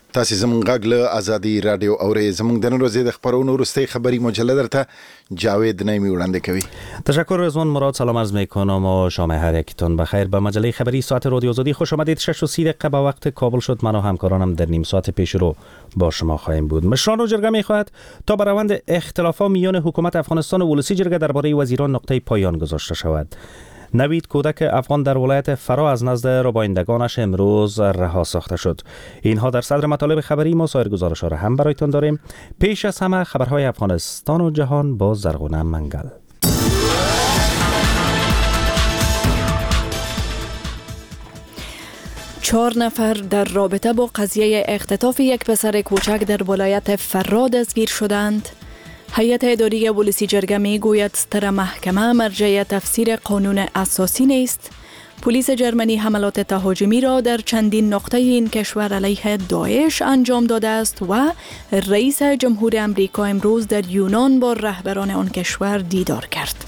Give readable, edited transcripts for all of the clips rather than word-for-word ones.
تاسو زموږ غږ له آزادي رادیو اورئ. زموږ د نن ورځې د خبرونو وروستۍ خبری مجله درته جاوید نعیمی وړاندې کوي. تشکر رضوان مراد. سلام عرض میکنم و شام هر یکتون بخیر. به مجله خبری ساعت رادیو آزادی خوش آمدید. 6:30 به وقت کابل شد. من و همکارانم در نیم ساعت پیش رو با شما خواهیم بود. مشران جرگه میخواهد تا بر روند اختلافات میان حکومت افغانستان و ولسی جرگه درباره وزیران نقطه پایان گذاشته شود. نوید کودک افغان در ولایت فرا از نزد ربایندگانش امروز رها ساخته شد. اینها در صدر مطالب خبری ما. سایر گزارش‌ها را هم برایتان داریم. پیش از همه خبرهای افغانستان و جهان با زرغونه منگل. 4 نفر در رابطه با قضیه اختطاف یک پسر کوچک در ولایت فرا دستگیر شدند. هیئت اداری ولسی جرگه می گوید ستر محکمه مرجع تفسیر قانون اساسی نیست. پلیس جرمنی حملات تهاجمی را در چندین نقطه این کشور علیه داعش انجام داده است و رئیس جمهور امریکا امروز در یونان با رهبران آن کشور دیدار کرد.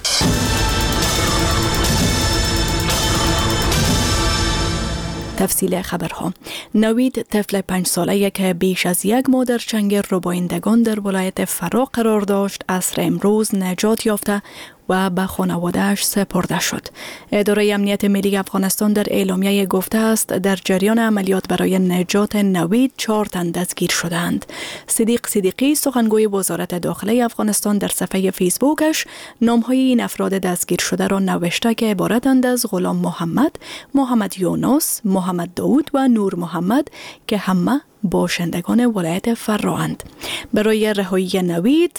تفصیل خبرها. نوید طفل 5 ساله‌ای که بیش از یک ماه در چنگ ربایندگان در ولایت فرا قرار داشت عصر امروز نجات یافته و به خانواده‌اش سپرده شد. اداره امنیت ملی افغانستان در اعلامیه گفته است در جریان عملیات برای نجات نوید 4 تن دستگیر شدند. صدیق صدیقی سخنگوی وزارت داخله افغانستان در صفحه فیسبوکش نام‌های این افراد دستگیر شده را نوشته که عبارتند از غلام محمد، محمد یونس، محمد داود و نور محمد که همه باشندگان ولایت فرااند. برای رهایی نوید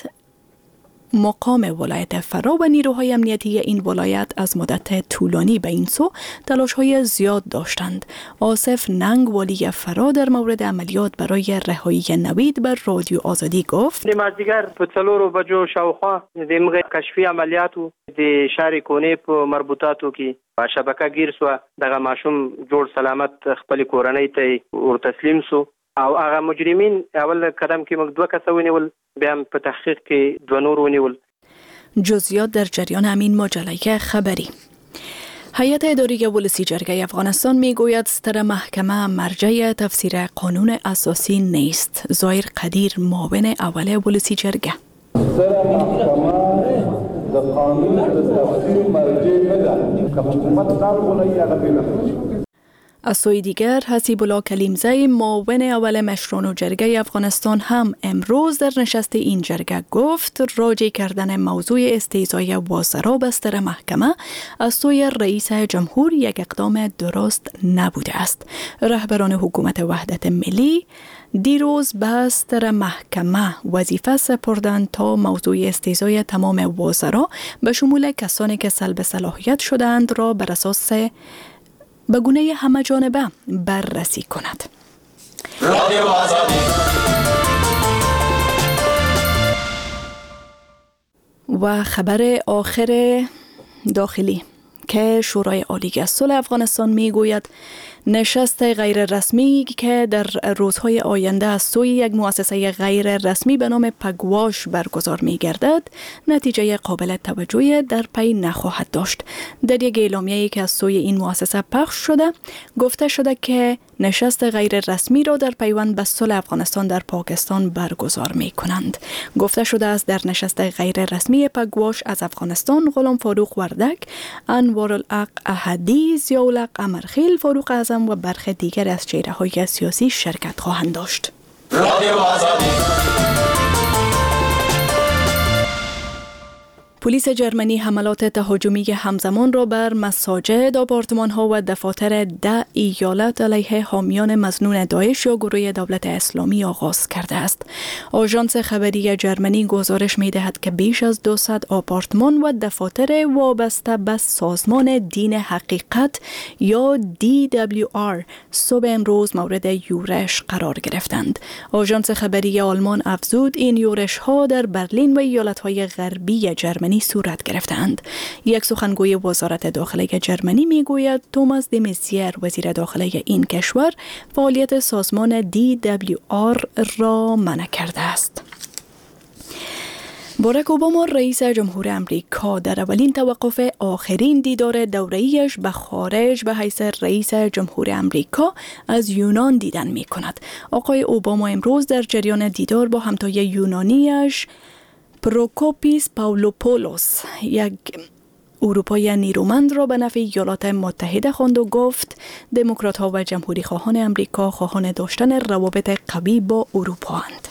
مقام ولایت فرا و نیروهای امنیتی این ولایت از مدت طولانی به این سو تلاش‌های زیاد داشتند. آصف ننگ والی فرا در مورد عملیات برای رهایی نوید بر رادیو آزادی گفت: دیگر په 4 بجو شاوخوا د موږ کشفي عملیاتو د شهر کونې په مربوطاتو کې شبکه گیر سو. دغه ماشوم جوړ سلامت خپل کورنۍ ته ور تسلیم سو او هغه مجرمین اول قدم کې موږ 2 کس ونیول، بیا په تحقیق کې 2 نور ونیول. جزئیات در جریان همین مجله خبری. هیئت اداری ولسی جرگه افغانستان میگوید ستر محکمه مرجع تفسیر قانون اساسی نیست. زایر قدیر معاون اول ولسی جرگه: ستر محکمه د قانون تفسیر مرجع نه که حکومت کار ولای هغه. از سوی دیگر حسیب الله کلیمزی معاون اول مشران جرگه افغانستان هم امروز در نشست این جرگه گفت راجع کردن موضوع استیضای وزرا به ستر محکمه از سوی رئیس جمهور یک اقدام درست نبوده است. رهبران حکومت وحدت ملی دیروز به ستر محکمه وظیفه سپردند تا موضوع استیضای تمام وزرا به شمول کسانی که سلب صلاحیت شدند را بر اساس به گونه همه جانبه بررسی کند. و خبر آخر داخلی که شورای عالی صلح افغانستان میگوید نشست غیر رسمی که در روزهای آینده از سوی یک مؤسسه غیر رسمی به نام پگواش برگزار می گردد نتیجه قابل توجهی در پی نخواهد داشت. در یک اعلامیه‌ای که از سوی این مؤسسه پخش شده گفته شده که نشست غیر رسمی را در پیوند به صلح افغانستان در پاکستان برگزار می کنند. گفته شده است در نشست غیر رسمی پگواش از افغانستان غلام فاروق وردک، انوارالحق احدی، ضیاءالحق امرخیل، فاروق اعظم و برخی دیگر از چهره‌های سیاسی شرکت خواهند داشت. پلیس جرمنی حملات تهاجمی همزمان را بر مساجد، آپارتمان‌ها و دفاتر 10 ایالت علیه حامیان مظنون داعش یا گروه دولت اسلامی آغاز کرده است. آژانس خبری جرمنی گزارش می‌دهد که بیش از 200 آپارتمان و دفاتر وابسته به سازمان دین حقیقت یا DWR صبح امروز مورد یورش قرار گرفتند. آژانس خبری آلمان افزود این یورش‌ها در برلین و ایالت‌های غربی جرمنی صورت گرفتند. یک سخنگوی وزارت داخله جرمنی میگوید توماس د مزیر وزیر داخله این کشور فعالیت سازمان DWR را منع کرده است. باراک اوباما رئیس جمهور امریکا در اولین توقف آخرین دیدار دوره‌ایش به خارج به حیث رئیس جمهور امریکا از یونان دیدن می کند. آقای اوباما امروز در جریان دیدار با همتای یونانیش پروکوپیس پاولوپولوس یک اروپایی نیرومند را به نفع ایالات متحده خواند و گفت دموکرات‌ها و جمهوری خواهان امریکا خواهان داشتن روابط قوی با اروپا اند.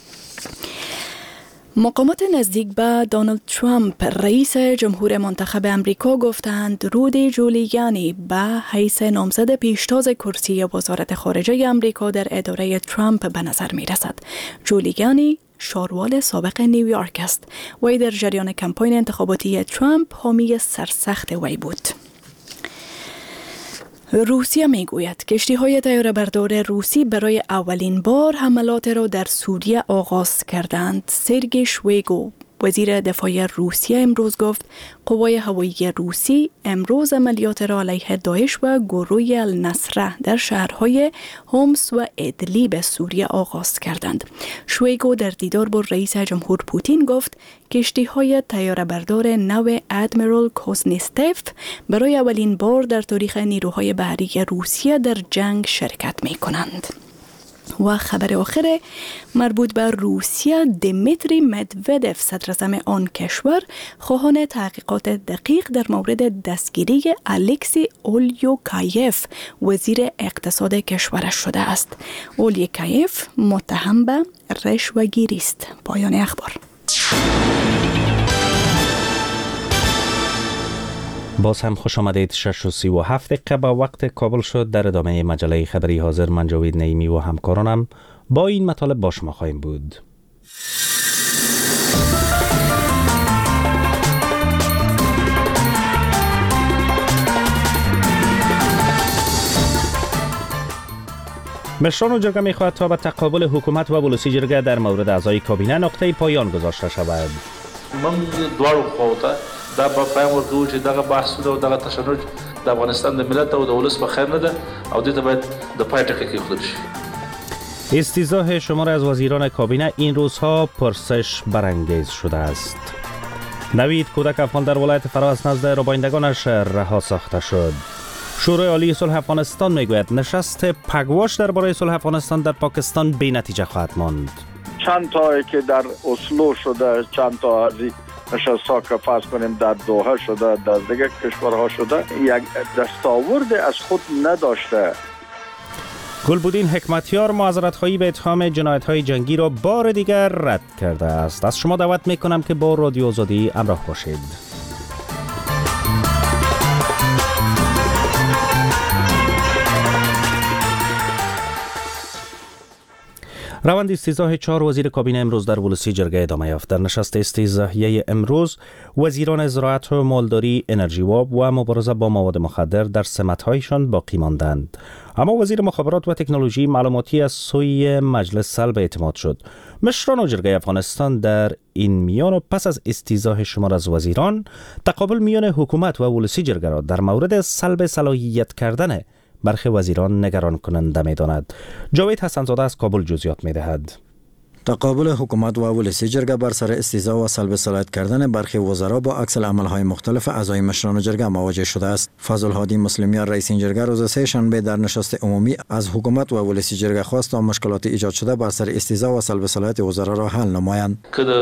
مقامات نزدیک به دونالد ترامپ رئیس جمهور منتخب امریکا گفتند رودی جولیانی به حیث نامزد پیشتاز کرسی وزارت خارجه امریکا در اداره ترامپ به نظر می رسد. جولیانی شاروال سابق نیویورک است. وی در جریان کمپاین انتخاباتی ترامپ حامی سرسخت وی بود. روسیه میگوید کشتی‌های طیاره‌بردار روسی برای اولین بار حملات را در سوریه آغاز کردند. سرگئی شویگو وزیر دفاع روسیه امروز گفت قوای هوایی روسی امروز عملیات را علیه داعش و گروه النصره در شهرهای هومس و ادلیب سوریه آغاز کردند. شویگو در دیدار با رئیس جمهور پوتین گفت کشتی‌های طیاره‌بردار نو ادمیرال کوزنیتسف برای اولین بار در تاریخ نیروهای بحری روسیه در جنگ شرکت می‌کنند. و خبر آخر مربوط به روسیه، دمیتری مدودف صدراعظم آن کشور خواهان تحقیقات دقیق در مورد دستگیری الکسی اولیوکایف وزیر اقتصاد کشورش شده است. اولیوکایف متهم به رشوه‌گیری است. پایان اخبار. باز هم خوش آمدید. 6:37 با وقت کابل شد. در ادامه مجله خبری حاضر من جاوید نعیمی و همکارانم با این مطالب با شما خواهیم بود. مشران و جرگه می‌خواهد تا به تقابل حکومت و ولسی جرگه در مورد اعضای کابینه نقطه پایان گذاشته شود. من دوارو خواهد دا با پایم ورکو چې دغه بحثونه او دغه تشنج د افغانستان د ملت او د ولس په خیر نه ده او دې ته باید د پای ټکی کېښودل شي. استیضاح شمار از وزیران کابینه این روزها پرسش برانگیز شده است. نوید کودک افغان در ولایت فرا از نزد ربایندگانش رها ساخته شد. شورای عالی صلح افغانستان میگوید نشست پگواش درباره صلح افغانستان در پاکستان بی نتیجه خواهد ماند. چند تایی که در اسلو شده، چند تا از نشست‌ها که فرض کنیم در دوحه شده، در دیگر کشورها شده، یک دستاورد از خود نداشته. گلبودین حکمتیار معذرت‌خواهی به اتهام جنایت‌های جنگی را بار دیگر رد کرده است. از شما دعوت می‌کنم که با رادیو آزادی همراه باشید. روند استیضاح 4 وزیر کابینه امروز در ولسی جرگه ادامه یافت. در نشست استیضاحیه امروز وزیران زراعت و مالداری، انرژی و مبارزه با مواد مخدر در سمت‌هایشان باقی ماندند. اما وزیر مخابرات و تکنولوژی معلوماتی از سوی مجلس سلب اعتماد شد. مشران و جرگه افغانستان در این میان و پس از استیضاح شمار از وزیران تقابل میان حکومت و ولسی جرگه را در مورد سلب صلاحیت کردن برخی وزیران نگران کننده می داند. جاوید حسنزاده از کابل جزئیات می دهد. تقابل حکومت و ولسی جرگه بر سر استیضاح و سلب صلاحیت کردن برخی وزرا با عکس العمل‌های مختلف اعضای مشران جرگه مواجه شده است. فضل الهادی مسلمیان رئیس این جرگه روز سه شنبه در نشست عمومی از حکومت و ولسی جرگه خواست تا مشکلات ایجاد شده بر سر استیضاح و سلب صلاحیت وزرا را حل نمایند.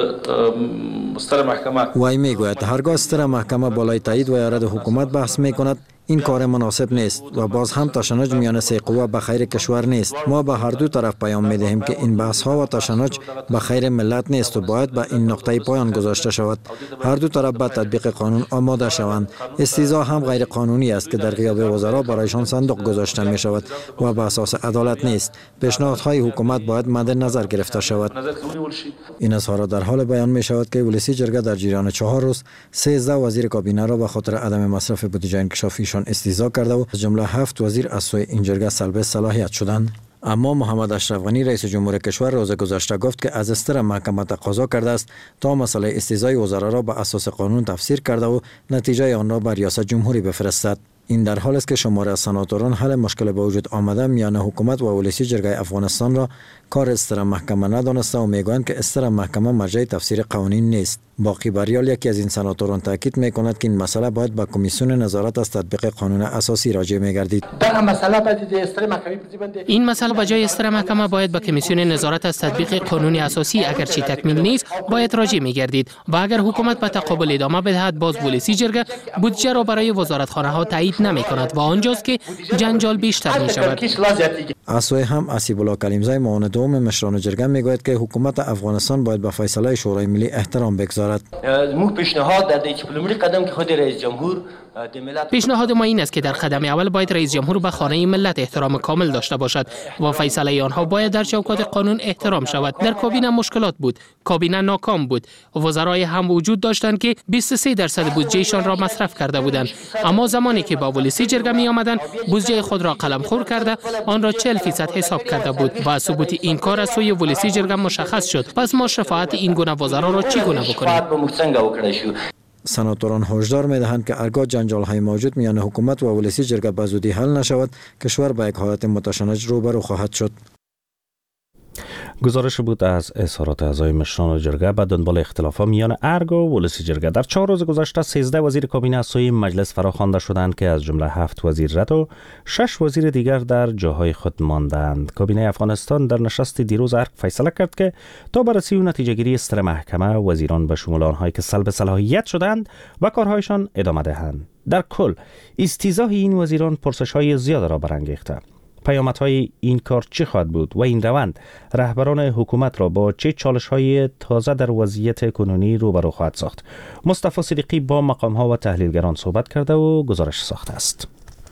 وی میگوید هرگاه ستر محکمه بالای تایید و یا رد حکومت بحث میکند این کار مناسب نیست و باز هم تشنج میان سه قوه به خیر کشور نیست. ما به هر دو طرف پیام میدهیم که این بحث ها و تشنج به خیر ملت نیست و باید به این نقطه پایان گذاشته شود. هر دو طرف به تطبیق قانون آماده شوند. استیضاح هم غیر قانونی است که در غیاب وزرا برایشان صندوق گذاشته می شود و به اساس عدالت نیست. پیشنهادهای حکومت باید مد نظر گرفته شود. این اظهارات در حال بیان می شود که ولسی جرگه در جریان 4 روز 13 وزیر کابینه را به خاطر عدم مصرف بودجه انکشافی استیضاح کرده و از جمله 7 وزیر از سوی این جرگه سلب صلاحیت شدند. اما محمد اشرف غنی رئیس جمهور کشور روز گذشته گفت که از استر محکمه تقاضا کرده است تا مسئله استیضاح وزرا را به اساس قانون تفسیر کرده و نتیجه آن را به ریاست جمهوری بفرستد. این در حالی است که شمار از سناتوران حل مشکل به وجود آمده میان حکومت و ولسی جرگه افغانستان را کار استر محکمه ندانسته و میگویند که استر محکمه مرجع تفسیر قوانین نیست. باقی بریال یکی از این سناتوران تاکید میکند که این مسئله باید به کمیسیون نظارت از تطبیق قانون اساسی راجع میگردید. این مسئله به جای استر محکمه باید به کمیسیون نظارت از تطبیق قانون اساسی اگرچه تکمیل نیست باید راجع میگردید و اگر حکومت به تقابل ادامه بدهد باز ولسی جرگه بودجه را برای وزارتخانه ها تایید نمی کند و آنجاست که جنجال بیشتر می شود. از سوی هم اسیب الله کلیمزای معاون دوم مشران جرگه میگوید که حکومت افغانستان باید به فیصله شورای ملی احترام بگذارد. پیشنهاد ما این است که در قدم اول باید رئیس جمهور به خانه ملت احترام کامل داشته باشد و فیصله آنها باید در چوکات قانون احترام شود. در کابینه مشکلات بود، کابینه ناکام بود، وزرای هم وجود داشتند که 23% بودجهشان را مصرف کرده بودند، اما زمانی که با ولسی جرگه می آمدند بودجه خود را قلمخور کرده آن را 40% حساب کرده بود و ثبوت این کار از سوی ولسی جرگه مشخص شد. پس ما شفاعت این گونه وزرا را چگونه بکنیم؟ سناتوران هشدار می‌دهند که هرگاه جنجال‌های موجود میان حکومت و ولسی جرگه به زودی حل نشود، کشور به یک حالت متشنج روبرو خواهد شد. گزارش بود از اظهارات اعضای مشران جرگه به دنبال اختلافات میان ارگ و ولسی جرگه. در 4 روز گذشته 13 وزیر کابینه از سوی مجلس فراخوانده شدند که از جمله 7 وزیر رد و 6 وزیر دیگر در جاهای خود ماندند. کابینه افغانستان در نشست دیروز ارگ فیصله کرد که تا بررسی و نتیجه گیری استر محکمه وزیران به شمول آنهایی که سلب صلاحیت شدند و کارهایشان ادامه دهند. در کل استیضاح این وزیران پرسش‌های زیاد را برانگیخته. پیامدهای این کار چه خواهد بود و این روند رهبران حکومت را با چه چالش‌های تازه در وضعیت کنونی روبرو خواهد ساخت؟ مصطفی صدیقی با مقام‌ها و تحلیلگران صحبت کرده و گزارش ساخته است.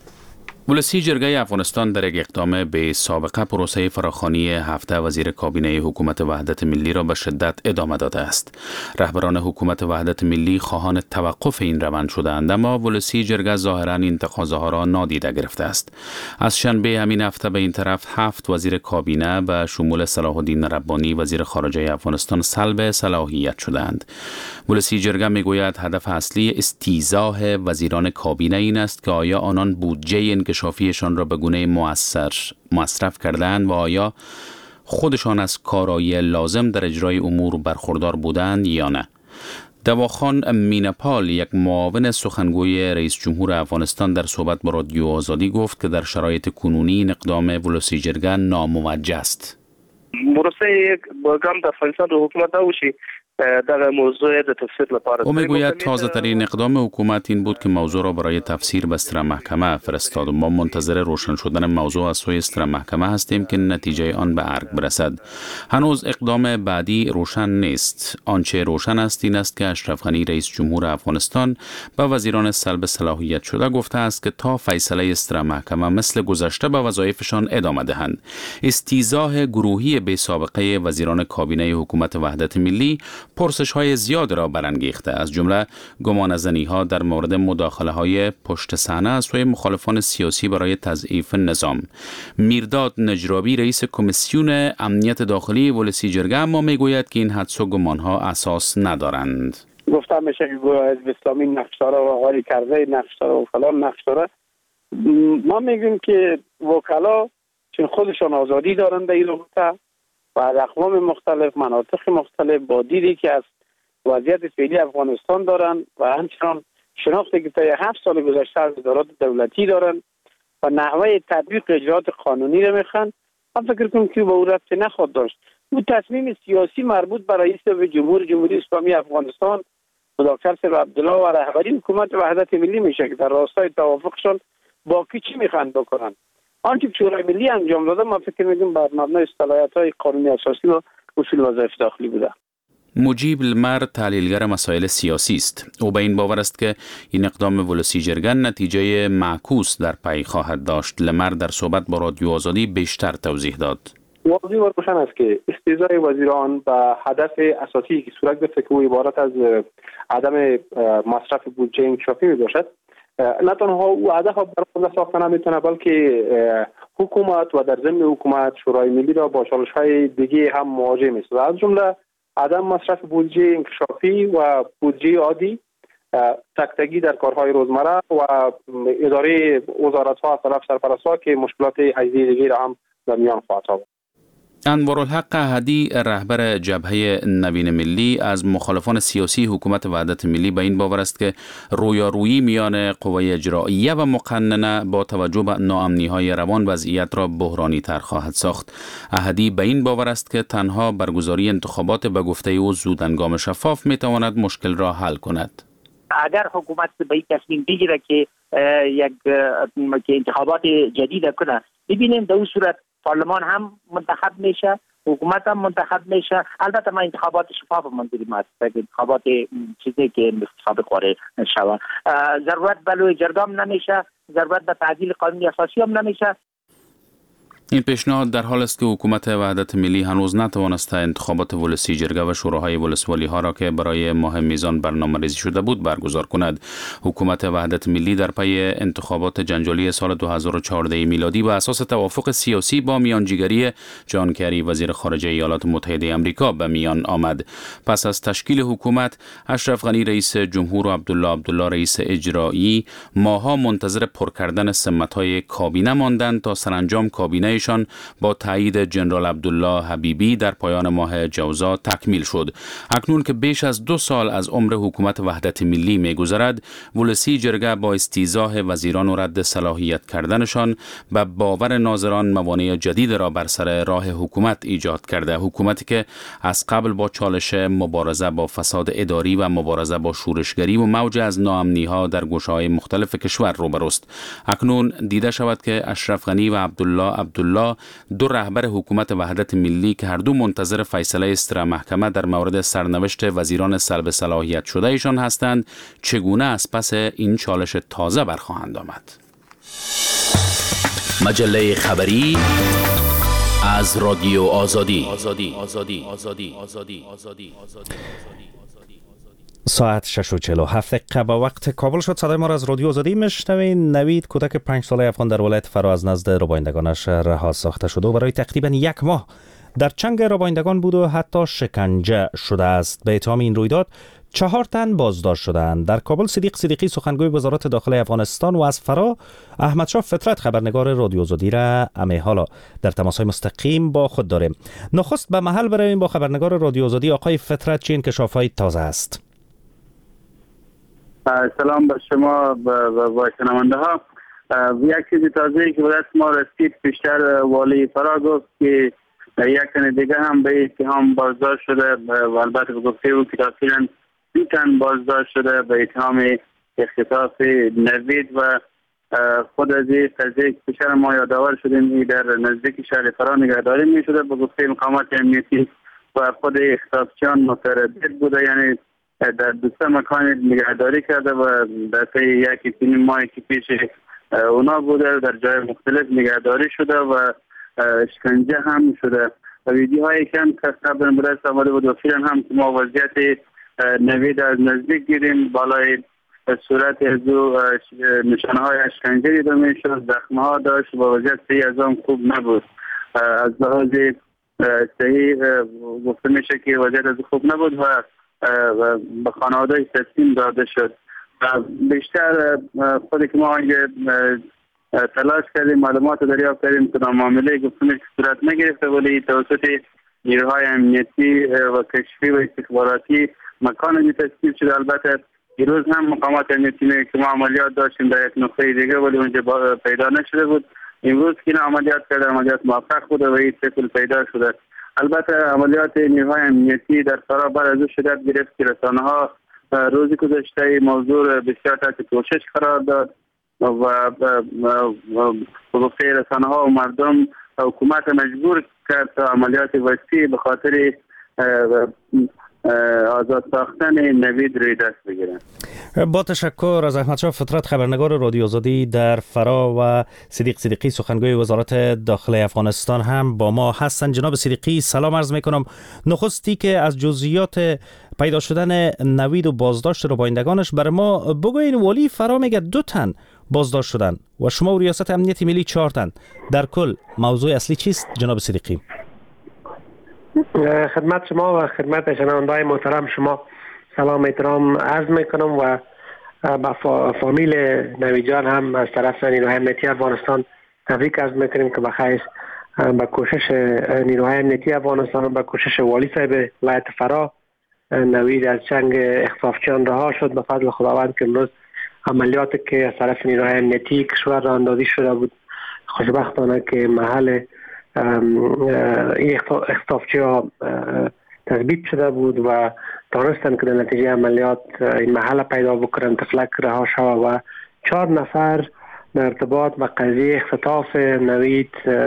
ولسی جرگه افغانستان در یک اقدام به سابقه پروسه فراخوانی 7 وزیر کابینه حکومت وحدت ملی را به شدت ادامه داده است. رهبران حکومت وحدت ملی خواهان توقف این روند شدند، اما ولسی جرگه ظاهراً این تقاضاها را نادیده گرفته است. از شنبه همین هفته به این طرف 7 وزیر کابینه به شمول صلاح الدین ربانی وزیر خارجه افغانستان سلب صلاحیت شدند. ولسی جرگه میگوید هدف اصلی استیضاح وزیران کابینه این است که آیا آنان بودجه انکشافیشان را به گونه مؤثر مصرف کردند و آیا خودشان از کارایی لازم در اجرای امور برخوردار بودند یا نه. دواخان مینپال، یک معاون سخنگوی رئیس جمهور افغانستان، در صحبت با رادیو آزادی گفت که در شرایط کنونی این اقدام ولسی جرگه ناموجه است. پروسه یک گام د افغانستان د حکومت اوشي در موضوع د تفسیر لپاره. او میگوید تازه ترین اقدام حکومت این بود که موضوع را برای تفسیر به استر محکمه فرستاد و ما منتظر روشن شدن موضوع از سوی استر محکمه هستیم که نتیجه آن به ارگ برسد. هنوز اقدام بعدی روشن نیست. آنچه روشن است این است که اشرف غنی رئیس جمهور افغانستان به وزیران سلب صلاحیت شده گفته است که تا فیصله استر محکمه مثل گذشته به وظایفشان ادامه دهند. استیضاح گروهی بی سابقه وزیران کابینه حکومت وحدت ملی پرسش‌های زیاد را برانگیخته، از جمله گمانه‌زنی‌ها در مورد مداخله‌های پشت صحنه از سوی مخالفان سیاسی برای تضعیف نظام. میرداد نجرابی رئیس کمیسیون امنیت داخلی ولسی جرگه اما میگوید که این حدس و گمان‌ها اساس ندارند. گفته میشه که حزب اسلامی نقش داره و آقای کرزی نقش داره و فلان نقش داره. ما میگیم که وکلا چون خودشان آزادی دارند در این رابطه و از اقوام مختلف، مناطق مختلف با دیدی که از وضعیت فعلی افغانستان دارن و همچنان شناختی که تا 7 سال گذشته از ادارات دولتی دارن و نحوه تطبیق اجرات قانونی را میخوان، من فکر کنم که با او ربطی نخواهد داشت. او تصمیم سیاسی مربوط به رئیس جمهوری اسلامی افغانستان دکتر صاحب عبدالله و رهبری حکومت وحدت ملی میشه که در راستای توافقشون با کی چی میخوان بکنن. آنچه که شورای ملی انجام داده ما فکر می‌کنیم بر مبنای صلاحیت‌های قانونی اساسی و اصول وظایف داخلی بوده. مجیب المر تحلیلگر مسائل سیاسی است. او به این باور است که این اقدام ولسی جرگه نتیجه معکوس در پی خواهد داشت. المر در صحبت با رادیو آزادی بیشتر توضیح داد. واضح و روشن است که استیضاح وزیران به هدف اساسی که صورت گرفته که او عبارت از عدم مصرف بودجه انکشافی میباشد، نه تنها او هدف برخورد ساخته نمیتونه بلکه حکومت و در ضمن حکومت شورای ملی را با چالش‌های دیگه هم مواجه می‌سازد، از جمله عدم مصرف بودجه انکشافی و بودجه عادی، تکتگی در کارهای روزمره و اداره وزارت‌ها از طرف سرپرست‌ها که مشکلات حیزی دیگه را هم در میان خواهد آورد. انوارالحق احدی رهبر جبهه نوین ملی از مخالفان سیاسی حکومت وحدت ملی به این باور است که رویارویی میان قوای اجراییه و مقننه با توجه به ناامنی‌های روان وضعیت را بحرانی تر خواهد ساخت. احدی به این باور است که تنها برگزاری انتخابات به گفته او زودهنگام شفاف میتواند مشکل را حل کند. اگر حکومت به این تصمیم بگیره که انتخابات جدید کنه، ببینیم در اون صورت پارلمان هم منتخب میشه، حکومت هم منتخب میشه. البته ما انتخابات شفاف منظورم است، انتخابات چیزی که انتخاب قاره شود. ضرورت به لوی جرگه هم نمیشه، ضرورت به تعدیل قانون اساسی هم نمیشه. این پیشنهاد در حال است که حکومت وحدت ملی هنوز نتوانسته انتخابات ولسی جرگه و شوراهای ولسوالی ها را که برای ماه میزان برنامه‌ریزی شده بود برگزار کند. حکومت وحدت ملی در پی انتخابات جنجالی سال 2014 میلادی به اساس توافق سیاسی با میانجیگری جان کری وزیر خارجه ایالات متحده آمریکا به میان آمد. پس از تشکیل حکومت، اشرف غنی رئیس جمهور و عبدالله رئیس اجرایی ماها منتظر پر کردن سمت‌های کابینه ماندند تا سرانجام کابینه با تایید جنرال عبدالله حبیبی در پایان ماه جوزا تکمیل شد. اکنون که بیش از 2 سال از عمر حکومت وحدت ملی می‌گذرد، ولسی جرگه با استیضاح وزیران و رد صلاحیت کردنشان به باور ناظران موانع جدید را بر سر راه حکومت ایجاد کرده. حکومتی که از قبل با چالش مبارزه با فساد اداری و مبارزه با شورشگری و موج از ناامنی‌ها در گوشه‌های مختلف کشور روبروست. اکنون دیده شود که اشرف غنی و عبدالله 2 رهبر حکومت وحدت ملی که هر دو منتظر فیصله استرا محکمه در مورد سرنوشت وزیران سلب صلاحیت شده ایشان هستند، چگونه از پس این چالش تازه برخواهند آمد. مجله خبری از رادیو آزادی. ساعت 6:47 به وقت کابل شد. صدای ما را از رادیو آزادی میشنوین. نوید کودک 5 ساله افغان در ولایت فرا از نزد ربایندگانش رها ساخته شده و برای تقریبا 1 ماه در چنگ ربایندگان بود و حتی شکنجه شده است. به اتهام این رویداد 4 تن بازداشت شدند. در کابل صدیقی سخنگوی وزارت داخلی افغانستان و از فرا احمدشاه فطرت خبرنگار رادیو آزادی را حالا در تماس‌های مستقیم با خود داریم. نخست به محل برویم با خبرنگار رادیو آزادی آقای فطرت. چه انکشاف‌های تازه است؟ سلام بر شما و شنونده ها. یک چیز تازه‌ای که به دست ما رسید، پیشتر والی فرا گفت که یک تن دیگه هم به اتهام بازداشت شده و البته به گفته او که تقریباً 2 تن بازداشت شده به اتهام اختطاف نوید و خود از این قضیه که پیشتر ما یادآور شدیم در نزدیک شهر فرا نگهداری می شده. به گفته مقامات امنیتی و خود اختطافچیان متردد بوده، یعنی در 2 مکان نگهداری کرده و در طی 1.5 ماهی که پیش اونا بوده در جای مختلف نگهداری شده و شکنجه هم شده. و ویدیوهایی که هم قبلا به دست آمده بود و فیلم هم که ما وضعیت نوید از نزدیک دیدیم، بالای صورت از او نشانه‌های اشکنجه دیده میشد، زخم‌ها داشت و وضعیت صحی از آن خوب نبود. از لحاظ صحی گفته میشه که وضعیت از خوب نبود و به خانواده تسلیم داده شد. بیشتر خودی که ما تلاش کردیم معلومات دریافت کردیم که معامله گفتن که صورت نگرفته، ولی توسط نیروهای امنیتی و کشفی و استخباراتی مکان تشکیل شده. البته دیروز هم مقامات امنیتی که ما عملیات داشتیم در یک نقطه دیگه ولی اونجا پیدا نشده بود. امروز که عملیات کرده عملیات موفق بوده و این شکل پیدا شده. البته عملیات نیروهای امنیتی در فرا بعد از شدت گرفت که رسانه‌ها روزی گذشته موضوع بسیار تحت کوشش قرار داد و گفته رسانه‌ها و مردم حکومت مجبور کرد تا عملیات وسیع به خاطر آزاد ساختن نوید روی دست بگیرن. با تشکر از احمدشاه فطرت خبرنگار رادیو آزادی در فرا و صدیقی سخنگوی وزارت داخلی افغانستان هم با ما هستند. جناب صدیقی سلام عرض میکنم. نخستی که از جزئیات پیدا شدن نوید و بازداشت ربایندگانش بر ما بگوین. والی فرا میگه 2 تن بازداشت شدن و شما و ریاست امنیت ملی 4 تن. در کل موضوع اصلی چیست جناب صدیقی؟ خدمت شما و خدمت شنونده‌های محترم شما سلام احترام عرض میکنم و با فامیل نوید جان هم از طرف نیروهای امنیتی افغانستان تبریک عرض میکنیم که بخیر با کوشش نیروهای امنیتی افغانستان و با کوشش والی صاحب ولایت فرا نوید از چنگ اختطافچیان رها شد به فضل خداوند که امروز عملیاتی که از طرف نیروهای امنیتی کشور راه اندازی شده بود خوشبختانه که محل این اختطافچی‌ها تثبیت شده بود و تونستن که در نتیجه عملیات این محل پیدا بکنن تفلک رها شده و 4 نفر در ارتباط با قضیه اختطاف نوید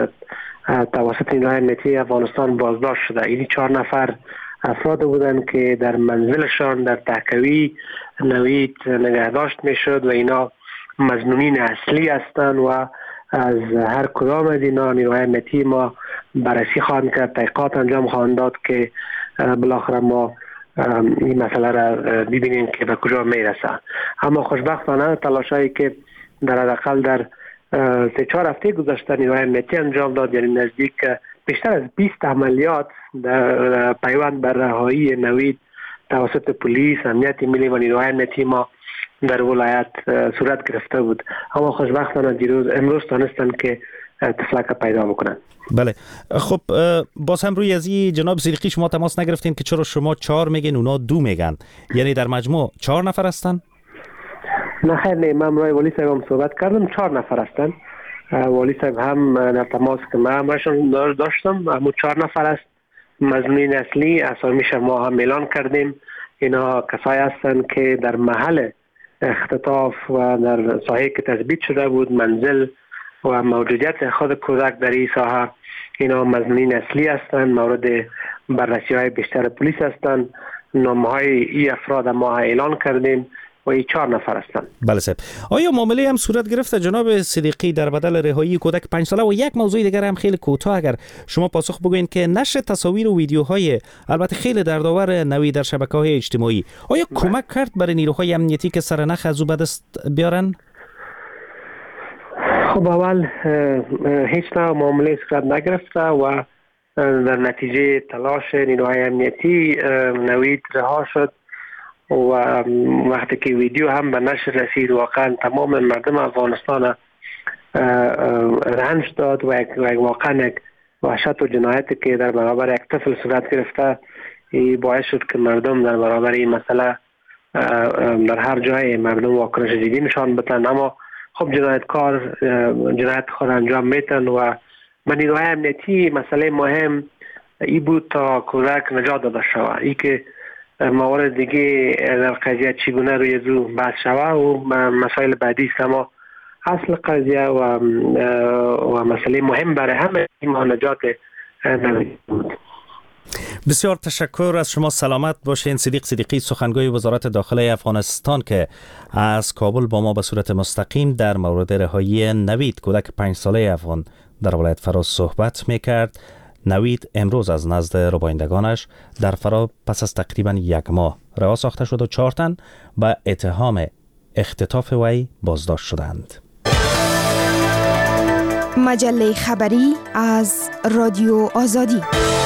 توسط نیروهای امنیتی افغانستان بازداشت شده. این 4 نفر افراد بودند که در منزلشان در تهکوی نوید نگهداشت میشد و اینا مظنونین اصلی هستند و از هر کدام از اینا نیروهای امنیتی ما بررسی خواهند کرد، تحقیقات انجام خواهند داد که بالاخره ما این مسئله را ببینیم که به کجا میرسه. اما خوشبختانه تلاشایی که در حداقل در 3-4 هفته گذشته نیروهای امنیتی انجام داد، یعنی نزدیک بیشتر از 20 عملیات در پیوند بر رهایی نوید توسط پلیس، امنیت ملی و نیروهای امنیتی ما در ولایت صورت گرفته بود. اما خوشبختانه امروز تونستن که تفلک پیدا بکنن. بله، خب باز هم روی از این جناب صدیقی شما تماس نگرفتین که چرا شما 4 میگین اونا 2 میگن؟ یعنی در مجموع 4 نفر هستن؟ نه خیر، نه، من روی والی صاحب هم صحبت کردم، 4 نفر هستن. والی صاحب هم در تماس که من همشون داشتم، اما 4 نفر است. مظنونین اصلی اسامیش ما هم اعلان کردیم. اینا کسایی هستن که در محل اختطاف و در ساحه که تثبیت شده بود منزل و موجودیت خود کودک در این ساحه، اینا مظنونین اصلی هستند، مورد بررسی های بیشتر پلیس هستند. نام های این افراد ما اعلان کردیم و این 4 نفر هستند. بله صاحب، آیا معامله هم صورت گرفته جناب صدیقی در بدل رهایی کودک 5 ساله؟ و یک موضوع دیگر هم خیلی کوتاه اگر شما پاسخ بگوین که نشر تصاویر و ویدیوهای البته خیلی دردآور نوید در شبکه‌های اجتماعی آیا کمک کرد برای نیروهای امنیتی که سرنخ از او به دست بیارن؟ خب اول هیچ نوع معامله صورت نگرفته و در نتیجه تلاش نیروهای امنیتی نوید رها شد و وقتی که ویدیو هم به نشر رسید واقعا تمام مردم افغانستان رنج داد و واقعا یک وحشت و جنایتی که در برابر یک طفل صورت گرفته باعث شد که مردم در برابر این مسئله در هر جای مردم واکنش جدی نشان بدن. اما خب جنایتکار جنایت خود انجام میتن و به نیروهای امنیتی مسئله مهم ای بود تا کودک نجات داده شود. ای که موارد دیگه در قضیه چگونه روی زو بحث شود و مسائل بعدی است، اما اصل قضیه و مسئله مهم برای همه ما نجات نوید بود. بسیار تشکر از شما، سلامت باشین. صدیقی سخنگوی وزارت داخله افغانستان که از کابل با ما به صورت مستقیم در مورد رهایی نوید کودک 5 ساله افغان در ولایت فرا صحبت میکرد. نوید امروز از نزد ربایندگانش در فرا پس از تقریبا 1 ماه رها ساخته شد و 4 تن به اتهام اختطاف وی بازداشت شدند. مجله خبری از رادیو آزادی.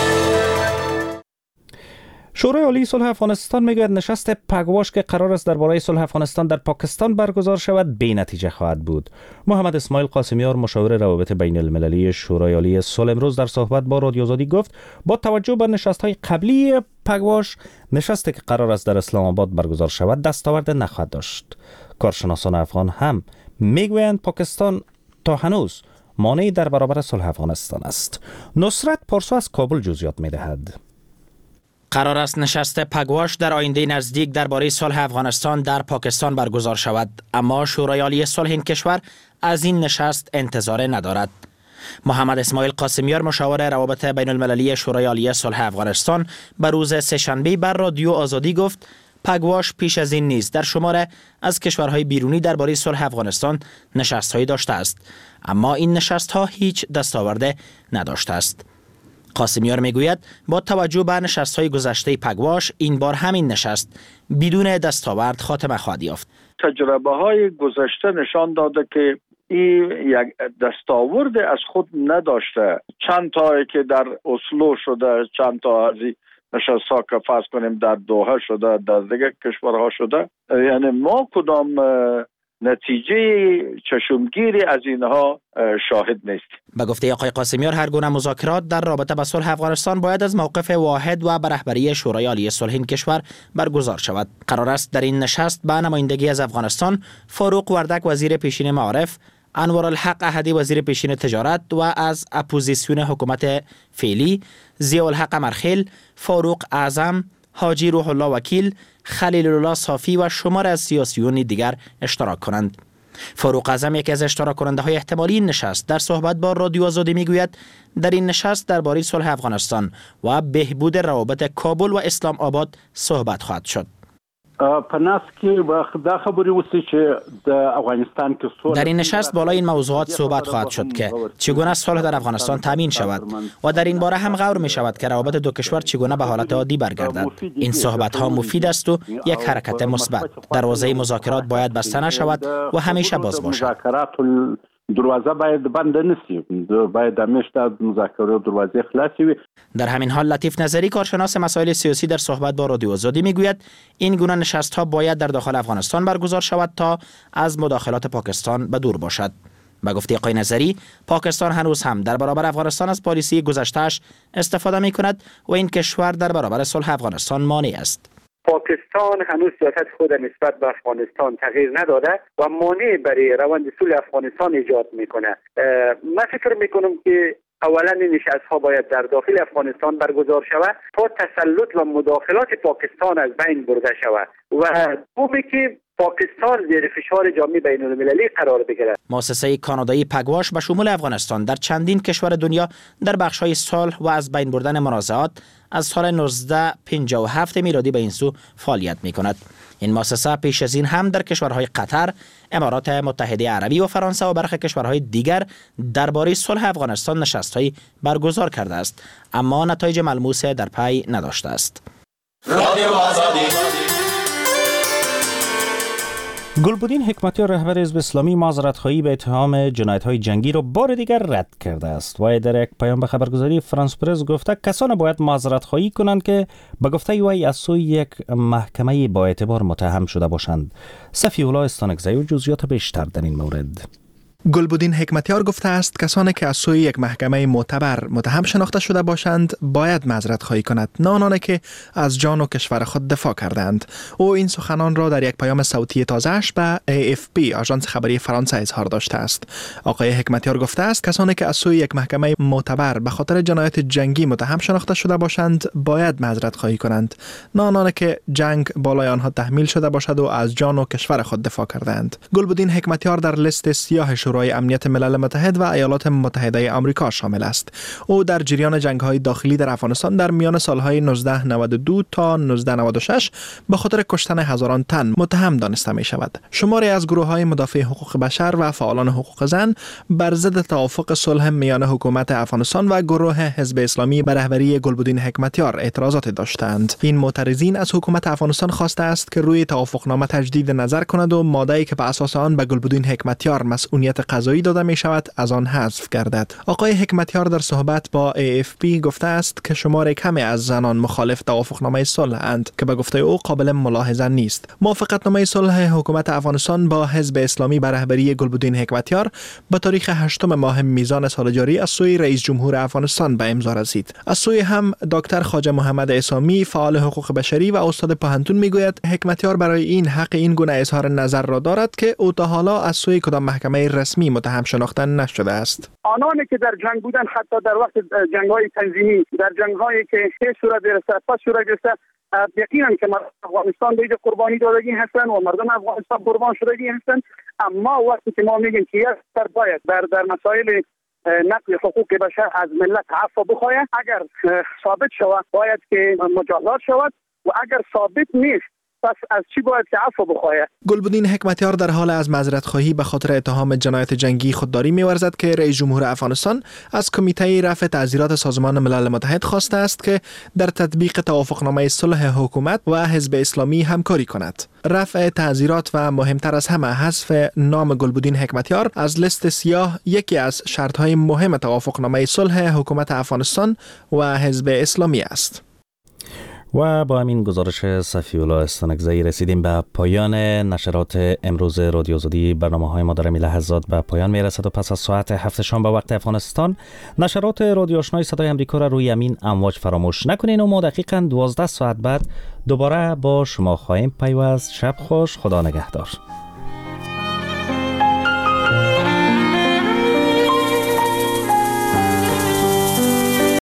شورای عالی صلح افغانستان میگوید نشست پگواش که قرار است درباره صلح افغانستان در پاکستان برگزار شود بی نتیجه خواهد بود. محمد اسماعیل قاسمیار مشاور روابط بین المللی شورای عالی صلح امروز در صحبت با رادیو آزادی گفت با توجه به نشست‌های قبلی پگواش نشستی که قرار است در اسلام آباد برگزار شود دستاورد نخواهد داشت. کارشناسان افغان هم میگویند پاکستان تا هنوز مانعی در برابر صلح افغانستان است. نصرت پارسو از کابل جزئیات میدهد. قرار است نشست پگواش در آینده نزدیک درباره صلح افغانستان در پاکستان برگزار شود، اما شورای عالی صلح این کشور از این نشست انتظار ندارد. محمد اسماعیل قاسمیار مشاور روابط بین المللی شورای عالی صلح افغانستان به روز سه‌شنبه بر رادیو آزادی گفت پگواش پیش از این نیز در شماره از کشورهای بیرونی درباره صلح افغانستان نشست‌هایی داشته است، اما این نشست‌ها هیچ دستاورد نداشته است. قاسمیار میگوید با توجه به نشست‌های گذشته پگواش این بار همین نشست بدون دستاورد خاتمه خواهد یافت. تجربه‌های گذشته نشان داده که این یک دستاورد از خود نداشته. چند تایی که در اسلو شده، چند تا از نشست‌ها که فرض کنیم در دوحه شده، در دیگه کشورها شده، یعنی ما کدام نتیجه چشمگیری از اینها شاهد نیست. به گفته آقای قاسمیار هر گونه مذاکرات در رابطه با صلح افغانستان باید از موقف واحد و به رهبری شورای عالی صلح این کشور برگزار شود. قرار است در این نشست به نمایندگی از افغانستان فاروق وردک وزیر پیشین معارف، انوارالحق احدی وزیر پیشین تجارت و از اپوزیسیون حکومت فعلی ضیاءالحق مرخیل، فاروق اعظم، حاجی روح الله وکیل، خلیل الله صافی و شمار از سیاسیون دیگر اشتراک کنند. فاروق اعظم یکی از اشتراک کننده های احتمالی این نشست در صحبت با رادیو آزادی میگوید در این نشست درباره صلح افغانستان و بهبود روابط کابل و اسلام آباد صحبت خواهد شد. در این نشست بالای این موضوعات صحبت خواهد شد که چگونه صلح در افغانستان تامین شود و در این باره هم غور می شود که روابط دو کشور چگونه به حالت عادی برگردد. این صحبت ها مفید است و یک حرکت مثبت. دروازه مذاکرات باید بسته نشود و همیشه باز باشد. دروازه باید بند نشي، باید همیشه مذاکرات دروازه خلاصی وي. در همین حال لطیف نظری کارشناس مسائل سیاسی در صحبت با رادیو آزادی میگوید این گونه نشست ها باید در داخل افغانستان برگزار شود تا از مداخلات پاکستان به دور باشد. به گفته آقای نظری پاکستان هنوز هم در برابر افغانستان از پالیسی گذشته‌اش استفاده میکند و این کشور در برابر صلح افغانستان مانع است. پاکستان هنوز سیاست خود نسبت به افغانستان تغییر نداده و مانع برای روند صلح افغانستان ایجاد میکنه. من فکر میکنم که اولا این نشست‌ها باید در داخل افغانستان برگزار شود تا تسلط و مداخلات پاکستان از بین برده شود و دومی که پاکستان زیر فشار جامعه بین‌المللی قرار بگیرد. مؤسسه کانادایی پگواش به شمول افغانستان در چندین کشور دنیا در بخش‌های صلح و از بین بردن منازعات از سال 1957 میلادی به این سو فعالیت می‌کند. این مؤسسه پیش از این هم در کشورهای قطر، امارات متحده عربی و فرانسه و برخی کشورهای دیگر درباره صلح افغانستان نشست‌هایی برگزار کرده است، اما نتایج ملموس در پی نداشته است. گلبدین حکمتیار رهبر حزب اسلامی معذرت‌خواهی به اتهام جنایت‌های جنگی را بار دیگر رد کرده است. وی در یک پیام به خبرگزاری فرانس پرس گفته کسان باید معذرت‌خواهی کنند که به گفته وی از سوی یک محکمه با اعتبار متهم شده باشند. صفی الله استانکزی و جزئیات بیشتر در این مورد. گلبدین حکمتیار گفته است کسانی که از سوی یک محکمه معتبر متهم شناخته شده باشند باید معذرت خواهی کند، نه آنانی که از جان و کشور خود دفاع کردند. او این سخنان را در یک پیام صوتی تازه‌اش به AFP آژانس خبری فرانسه اظهار داشته است. آقای حکمتیار گفته است کسانی که از سوی یک محکمه معتبر به خاطر جنایت جنگی متهم شناخته شده باشند باید معذرت خواهی کنند، نه آنانی که جنگ بالای آنها تحمیل شده باشد و از جان و کشور خود دفاع کردند. گلبدین حکمتیار در لیست سیاه شورای امنیت ملل متحد و ایالات متحده آمریکا شامل است. او در جریان جنگ‌های داخلی در افغانستان در میان سالهای 1992 تا 1996 به خاطر کشتن هزاران تن متهم دانسته می شود. شماری از گروه‌های مدافع حقوق بشر و فعالان حقوق زن بر ضد توافق صلح میان حکومت افغانستان و گروه حزب اسلامی به رهبری گلبدین حکمتیار اعتراضات داشتند. این معترضین از حکومت افغانستان خواسته است که روی توافقنامه تجدید نظر کند و ماده‌ای که به اساس آن به گلبدین حکمتیار مسئولیت قضایی داده می شود از آن حذف گردد. آقای حکمتیار در صحبت با AFP گفته است که شمار کمی از زنان مخالف توافقنامه صلح اند که به گفته او قابل ملاحظه نیست. موافقتنامه صلح حکومت افغانستان با حزب اسلامی به رهبری گلبدین حکمتیار به تاریخ 8 ماه میزان سال جاری از سوی رئیس جمهور افغانستان به امضا رسید. از سوی هم دکتر خواجه محمد عصامی فعال حقوق بشری و استاد پوهنتون میگوید حکمتیار برای این حق این گونه اظهار نظر را دارد که او تا حالا از سوی کدام محکمه رسمی متهم شناخته نشده است. آنانی که در جنگ بودن حتی در وقت جنگ‌های تنظیمی در جنگ‌هایی که صورت گرفته پس صورت گرفته یقینا که افغانستان دیگه قربانی دادگی هستن و مردم افغانستان قربان شدگی هستن، اما وقتی که ما میگیم که یک باید در مسائل نقض حقوق بشر از ملت عفو بخواهد، اگر ثابت شود باید که مجازات شود و اگر ثابت نیست پس از چی باید که عفو بخواهد. گلبدین حکمتیار در حال از معذرت خواهی به خاطر اتهام جنایت جنگی خودداری می‌ورزد که رئیس جمهور افغانستان از کمیته رفع تعزیرات سازمان ملل متحد خواسته است که در تطبیق توافقنامه صلح حکومت و حزب اسلامی همکاری کند. رفع تعزیرات و مهمتر از همه حذف نام گلبدین حکمتیار از لیست سیاه یکی از شرط‌های مهم توافقنامه صلح حکومت افغانستان و حزب اسلامی است. و با همین گزارش صفی‌الله استانکزئی رسیدیم به پایان نشرات امروز رادیو آزادی. برنامه‌های ما در این لحظات به پایان میرسد و پس از ساعت 7 شام به وقت افغانستان نشرات رادیو آشنای صدای آمریکا را روی همین امواج فراموش نکنین و ما دقیقاً 12 ساعت بعد دوباره با شما خواهیم پیوست. شب خوش، خدا نگهدار.